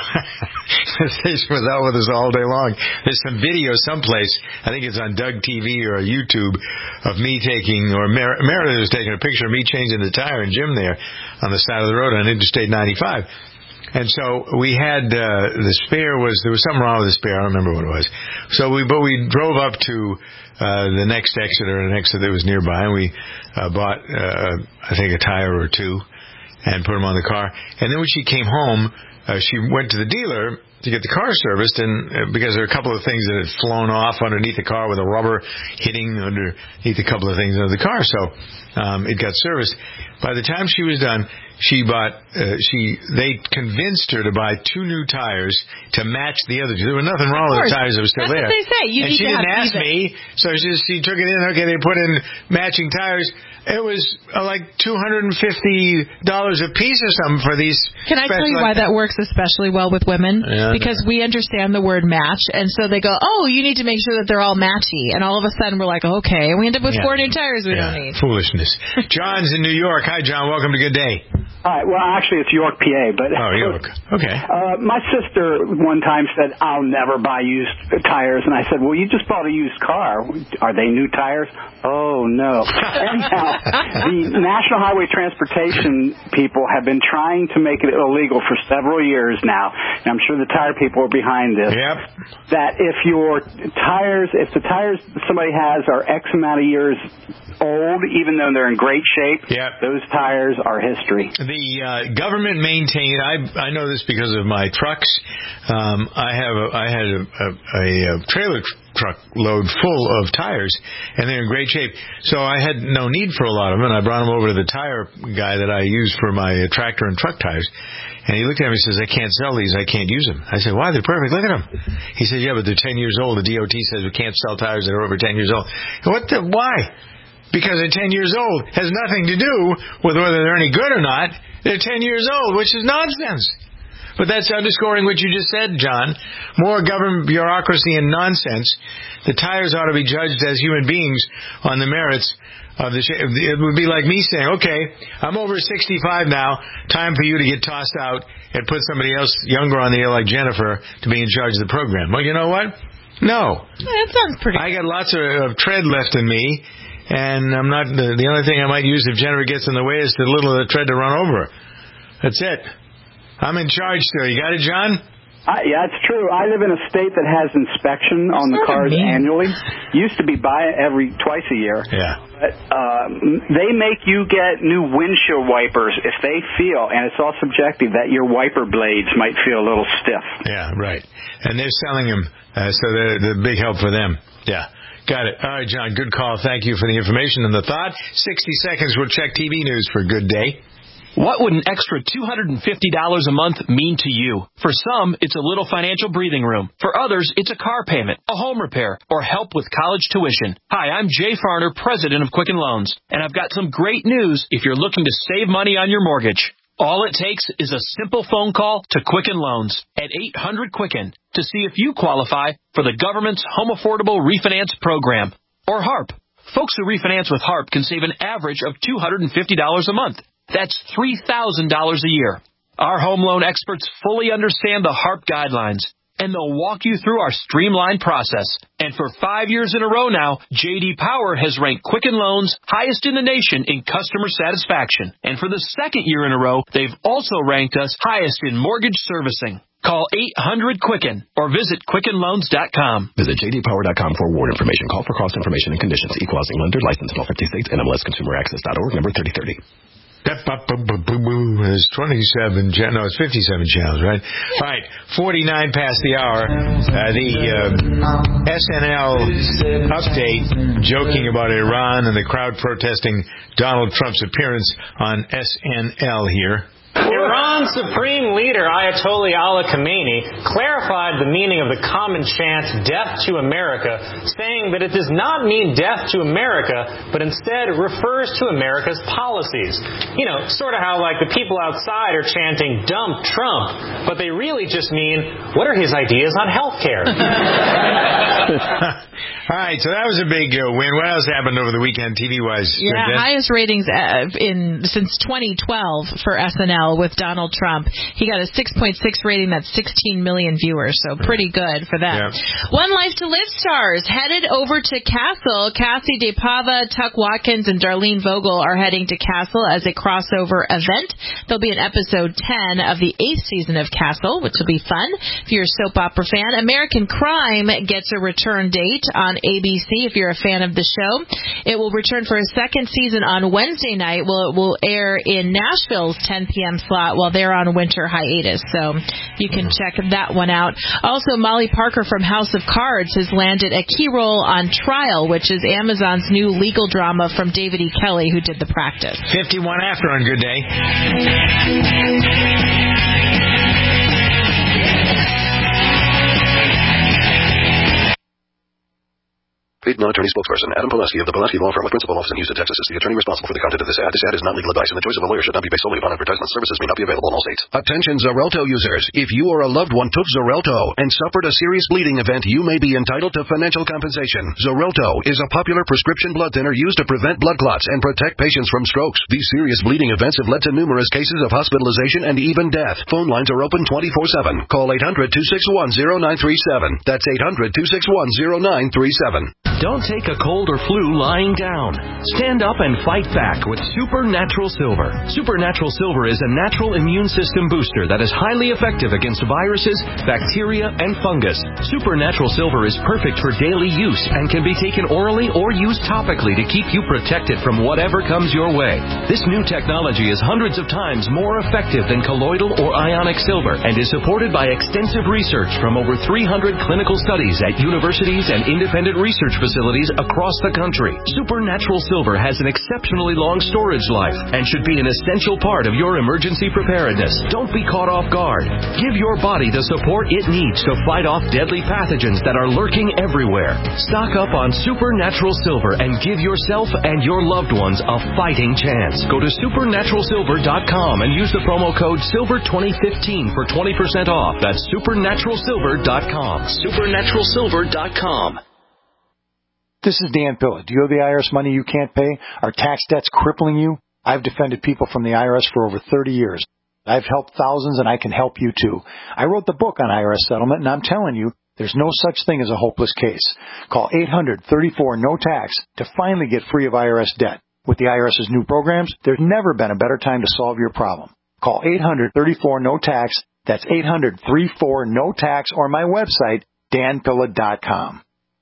the station, was out with us all day long. There's some video someplace, I think it's on Doug T V or YouTube, of me taking, or Mer- Meredith was taking a picture of me changing the tire and Jim there on the side of the road on Interstate ninety-five. And so we had, uh, the spare was, there was something wrong with the spare, I don't remember what it was. So we, but we drove up to, uh, the next exit or an exit that was nearby, and we, uh, bought, uh, I think a tire or two and put them on the car. And then when she came home, uh, she went to the dealer to get the car serviced, and uh, because there were a couple of things that had flown off underneath the car with a rubber hitting underneath a couple of things of the car, so um, it got serviced. By the time she was done, she bought. Uh, she they convinced her to buy two new tires to match the other two. There was nothing wrong with the tires that were still That's there. What they say. You and need she to didn't have ask me, so she just, she took it in. Okay, they put in matching tires. It was uh, like two hundred fifty dollars a piece or something for these. Can I tell you why that works especially well with women? Yeah, because we understand the word match, and so they go, oh, you need to make sure that they're all matchy. And all of a sudden we're like, okay, and we end up with Yeah. four new tires we yeah, don't need. Foolishness. John's in New York. Hi, John. Welcome to Good Day. Hi. Well, actually, it's York, P A. But oh, York. Okay. Uh, my sister one time said, I'll never buy used tires. And I said, well, you just bought a used car. Are they new tires? Oh, no. Anyhow, the National Highway Transportation people have been trying to make it illegal for several years now. And I'm sure the tire people are behind this. Yep. That if your tires, if the tires somebody has are X amount of years old, even though they're in great shape, yep. those tires are history. The uh, government maintained. I I know this because of my trucks. Um, I have a, I had a, a, a trailer tr- truck load full of tires, and they're in great shape. So I had no need for a lot of them, and I brought them over to the tire guy that I use for my tractor and truck tires. And he looked at me and says, I can't sell these. I can't use them. I said, why? They're perfect. Look at them. He said, yeah, but they're ten years old. The D O T says we can't sell tires that are over ten years old. What the? Why? Because they're ten years old. Has nothing to do with whether they're any good or not. They're ten years old, which is nonsense. But that's underscoring what you just said, John. More government bureaucracy and nonsense. The tires ought to be judged as human beings on the merits of the. Sh- it would be like me saying, okay, I'm over sixty-five now. Time for you to get tossed out and put somebody else younger on the air like Jennifer to be in charge of the program. Well, you know what? No. That sounds pretty. I got lots of, of tread left in me. And I'm not, the, the only thing I might use if Jennifer gets in the way is the little of the tread to run over. That's it. I'm in charge still. You got it, John? I, yeah, it's true. I live in a state that has inspection on the cars annually. Used to be by every twice a year. Yeah. But uh, they make you get new windshield wipers if they feel, and it's all subjective, that your wiper blades might feel a little stiff. Yeah, right. And they're selling them, uh, so they're, they're a big help for them. Yeah. Got it. All right, John, good call. Thank you for the information and the thought. sixty seconds, we'll check T V news for Good Day. What would an extra two hundred fifty dollars a month mean to you? For some, it's a little financial breathing room. For others, it's a car payment, a home repair, or help with college tuition. Hi, I'm Jay Farner, president of Quicken Loans, and I've got some great news if you're looking to save money on your mortgage. All it takes is a simple phone call to Quicken Loans at eight hundred Quicken to see if you qualify for the government's Home Affordable Refinance Program, or HARP. Folks who refinance with HARP can save an average of two hundred fifty dollars a month. That's three thousand dollars a year. Our home loan experts fully understand the HARP guidelines, and they'll walk you through our streamlined process. And for five years in a row now, J D Power has ranked Quicken Loans highest in the nation in customer satisfaction. And for the second year in a row, they've also ranked us highest in mortgage servicing. Call eight hundred Quicken or visit Quicken Loans dot com. Visit J D Power dot com for award information. Call for cost information and conditions. Equal housing lender. Licensed in all fifty states. N M L S Consumer Access dot org. Number thirty thirty. There's twenty-seven, no, it's fifty-seven channels, right? All right, forty-nine past the hour. Uh, the uh, S N L update, joking about Iran and the crowd protesting Donald Trump's appearance on S N L here. Iran's supreme leader, Ayatollah Ali Khamenei, clarified the meaning of the common chant, death to America, saying that it does not mean death to America, but instead refers to America's policies. You know, sort of how, like, the people outside are chanting, dump Trump, but they really just mean, what are his ideas on health care? All right, so that was a big uh, win. What else happened over the weekend, T V-wise? Yeah, Jen? highest ratings uh, in since twenty twelve for S N L with Donald Trump. He got a six point six rating. That's sixteen million viewers, so pretty good for them. Yeah. One Life to Live stars headed over to Castle. Cassie DePava, Tuck Watkins, and Darlene Vogel are heading to Castle as a crossover event. There'll be an episode ten of the eighth season of Castle, which will be fun if you're a soap opera fan. American Crime gets a return date on A B C if you're a fan of the show. It will return for a second season on Wednesday night. Well, it will air in Nashville's ten p.m. slot while they're on winter hiatus. So you can check that one out. Also, Molly Parker from House of Cards has landed a key role on Trial, which is Amazon's new legal drama from David E. Kelly, who did The Practice. fifty-one after on Good Day. Paid non-attorney spokesperson Adam Pulaski of the Pulaski Law Firm with principal office in Houston, Texas is the attorney responsible for the content of this ad. This ad is not legal advice, and the choice of a lawyer should not be based solely upon advertisement. Services may not be available in all states. Attention Xarelto users. If you or a loved one took Xarelto and suffered a serious bleeding event, you may be entitled to financial compensation. Xarelto is a popular prescription blood thinner used to prevent blood clots and protect patients from strokes. These serious bleeding events have led to numerous cases of hospitalization and even death. Phone lines are open twenty-four seven. Call eight hundred, two six one, zero nine three seven. That's eight hundred, two six one, zero nine three seven. Don't take a cold or flu lying down. Stand up and fight back with Supernatural Silver. Supernatural Silver is a natural immune system booster that is highly effective against viruses, bacteria, and fungus. Supernatural Silver is perfect for daily use and can be taken orally or used topically to keep you protected from whatever comes your way. This new technology is hundreds of times more effective than colloidal or ionic silver and is supported by extensive research from over three hundred clinical studies at universities and independent research facilities across the country. Supernatural Silver has an exceptionally long storage life and should be an essential part of your emergency preparedness. Don't be caught off guard. Give your body the support it needs to fight off deadly pathogens that are lurking everywhere. Stock up on Supernatural Silver and give yourself and your loved ones a fighting chance. Go to supernatural silver dot com and use the promo code silver twenty fifteen for twenty percent off. That's supernatural silver dot com. supernatural silver dot com. This is Dan Pilla. Do you owe the I R S money you can't pay? Are tax debts crippling you? I've defended people from the I R S for over thirty years. I've helped thousands, and I can help you too. I wrote the book on I R S settlement, and I'm telling you, there's no such thing as a hopeless case. Call eight hundred, thirty-four, no tax to finally get free of I R S debt. With the IRS's new programs, there's never been a better time to solve your problem. Call eight hundred, thirty-four, no tax. That's eight hundred, thirty-four, no tax, or my website, dan pilla dot com.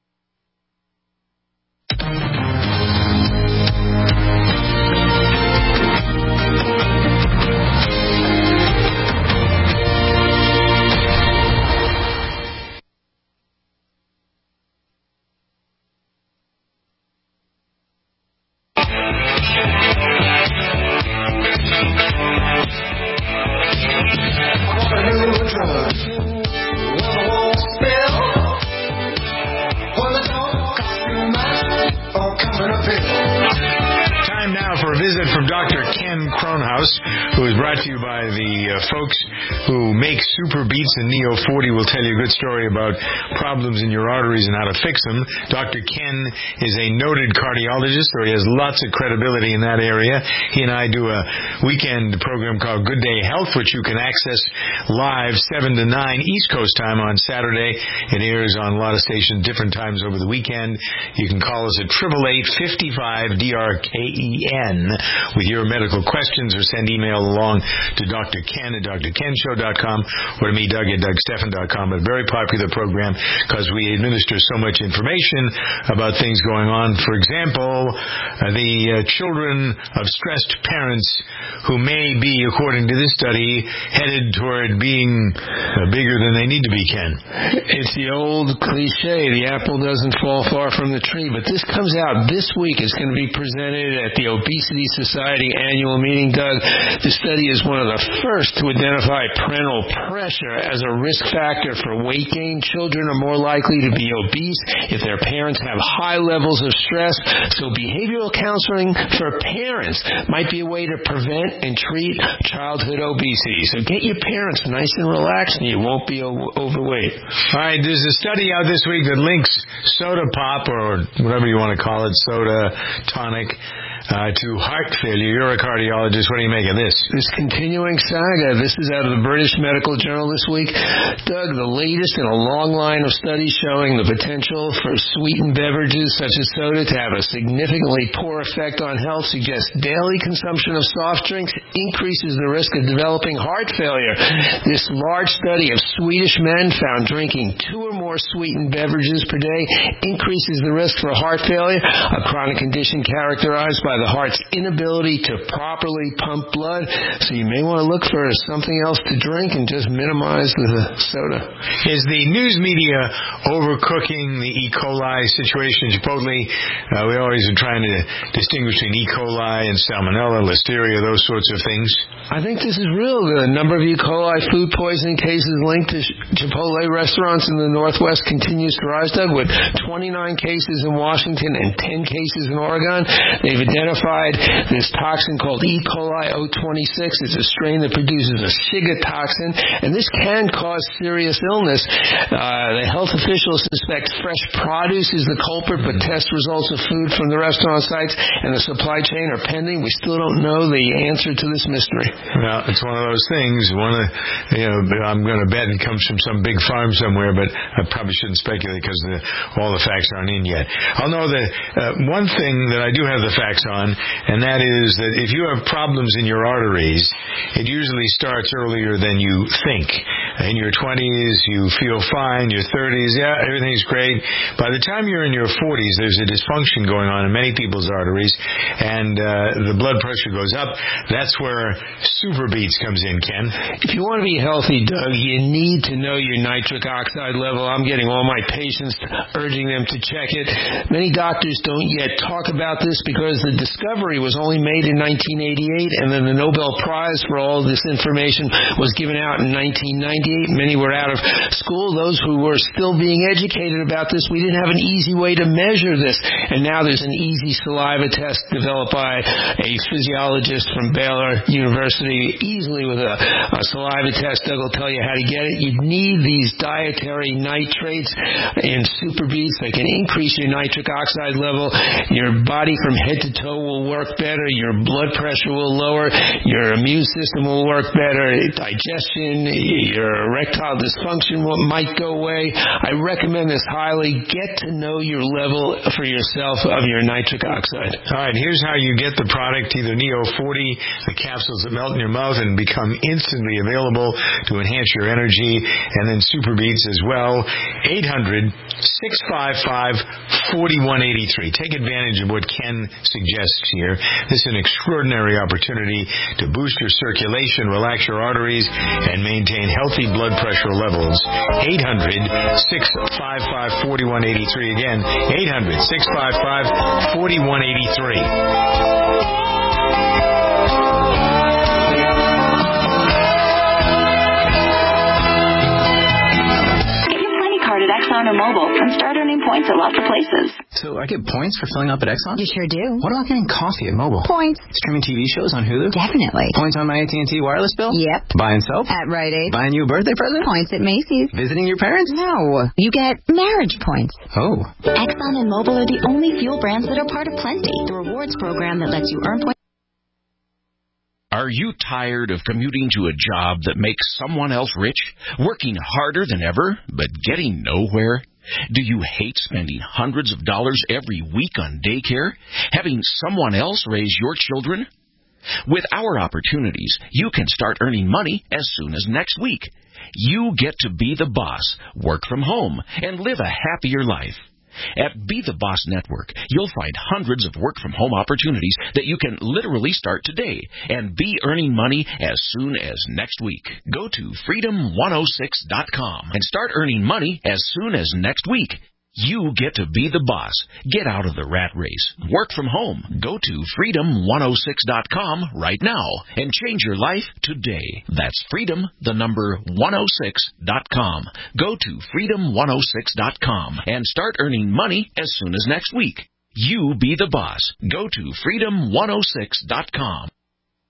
Time now for a visit from Doctor Ken Kronhaus, who is brought to you by the uh, folks who make Super Beats and Neo forty. Will tell you a good story about problems in your arteries and how to fix them. Doctor Ken is a noted cardiologist, so he has lots of credibility in that area. He and I do a weekend program called Good Day Health, which you can access live seven to nine East Coast time on Saturday. It airs on a lot of stations, different times over the weekend. You can call us at eight eight eight, five five, D R K E N with your medical questions, or send email along to Doctor Ken at dr ken show dot com or to me, Doug at doug stephan dot com. A very popular program because we administer so much information about things going on. For example, uh, the uh, children of stressed parents who may be, according to this study, headed toward being uh, bigger than they need to be, Ken. It's the old cliche, the apple doesn't fall far from the tree, but this comes out this week. It's going to be presented at the Obesity Obesity Society annual meeting, Doug. The study is one of the first to identify parental pressure as a risk factor for weight gain. Children are more likely to be obese if their parents have high levels of stress. So behavioral counseling for parents might be a way to prevent and treat childhood obesity. So get your parents nice and relaxed and you won't be o- overweight. All right, there's a study out this week that links soda pop, or whatever you want to call it, soda, tonic, Uh, to heart failure. You're a cardiologist. What do you make of this? This continuing saga. This is out of the British Medical Journal this week. Doug, the latest in a long line of studies showing the potential for sweetened beverages such as soda to have a significantly poor effect on health suggests daily consumption of soft drinks increases the risk of developing heart failure. This large study of Swedish men found drinking two or more sweetened beverages per day increases the risk for heart failure, a chronic condition characterized by the heart's inability to properly pump blood. So you may want to look for something else to drink and just minimize the soda. Is the news media overcooking the E. coli situation? Chipotle, uh, we always are trying to distinguish between E. coli and salmonella, listeria, those sorts of things. I think this is real. The number of E. coli food poisoning cases linked to Chipotle restaurants in the Northwest continues to rise, Doug, with twenty-nine cases in Washington and ten cases in Oregon. They've identified this toxin called E. coli O twenty-six. It's a strain that produces a Shiga toxin, and this can cause serious illness. Uh, the health officials suspect fresh produce is the culprit, but test results of food from the restaurant sites and the supply chain are pending. We still don't know the answer to this mystery. Well, it's one of those things. One of, you know, I'm going to bet it comes from some big farm somewhere, but I probably shouldn't speculate because the, all the facts aren't in yet. I'll know that uh, one thing that I do have the facts on, and that is that if you have problems in your arteries, it usually starts earlier than you think. In your twenties, you feel fine. Your thirties, yeah, everything's great. By the time you're in your forties, there's a dysfunction going on in many people's arteries, and uh, the blood pressure goes up. That's where Super Beats comes in, Ken. If you want to be healthy, Doug, you need to know your nitric oxide level. I'm getting all my patients urging them to check it. Many doctors don't yet talk about this because the discovery was only made in nineteen eighty-eight, and then the Nobel Prize for all this information was given out in nineteen ninety-eight. Many were out of school. Those who were still being educated about this, we didn't have an easy way to measure this, and now there's an easy saliva test developed by a physiologist from Baylor University, easily with a, a saliva test. Doug will tell you how to get it. You need these dietary nitrates in Super Beats. They can increase your nitric oxide level. Your body from head to toe will work better. Your blood pressure will lower. Your immune system will work better. Digestion, your erectile dysfunction will, might go away. I recommend this highly. Get to know your level for yourself of your nitric oxide. All right, here's how you get the product, either Neo forty, the capsules that melt in your mouth and become instantly available to enhance your energy, and then Super Beats as well. eight hundred, six five five, four one eight three. Take advantage of what Ken suggests here. This is an extraordinary opportunity to boost your circulation, relax your arteries, and maintain healthy blood pressure levels. eight hundred, six five five, four one eight three. Again, eight hundred, six five five, four one eight three. At Exxon or Mobil and start earning points at lots of places. So I get points for filling up at Exxon? You sure do. What about getting coffee at Mobil? Points. Streaming T V shows on Hulu? Definitely. Points on my A T and T wireless bill? Yep. Buying soap? At Rite Aid. Buying you a birthday present? Points at Macy's. Visiting your parents? No. You get marriage points. Oh. Exxon and Mobil are the only fuel brands that are part of Plenty, the rewards program that lets you earn points. Are you tired of commuting to a job that makes someone else rich, working harder than ever, but getting nowhere? Do you hate spending hundreds of dollars every week on daycare, having someone else raise your children? With our opportunities, you can start earning money as soon as next week. You get to be the boss, work from home, and live a happier life. At Be the Boss Network, you'll find hundreds of work-from-home opportunities that you can literally start today and be earning money as soon as next week. Go to freedom one oh six dot com and start earning money as soon as next week. You get to be the boss. Get out of the rat race. Work from home. Go to freedom one oh six dot com right now and change your life today. That's freedom, the number one oh six dot com. Go to freedom one oh six dot com and start earning money as soon as next week. You be the boss. Go to freedom one oh six dot com.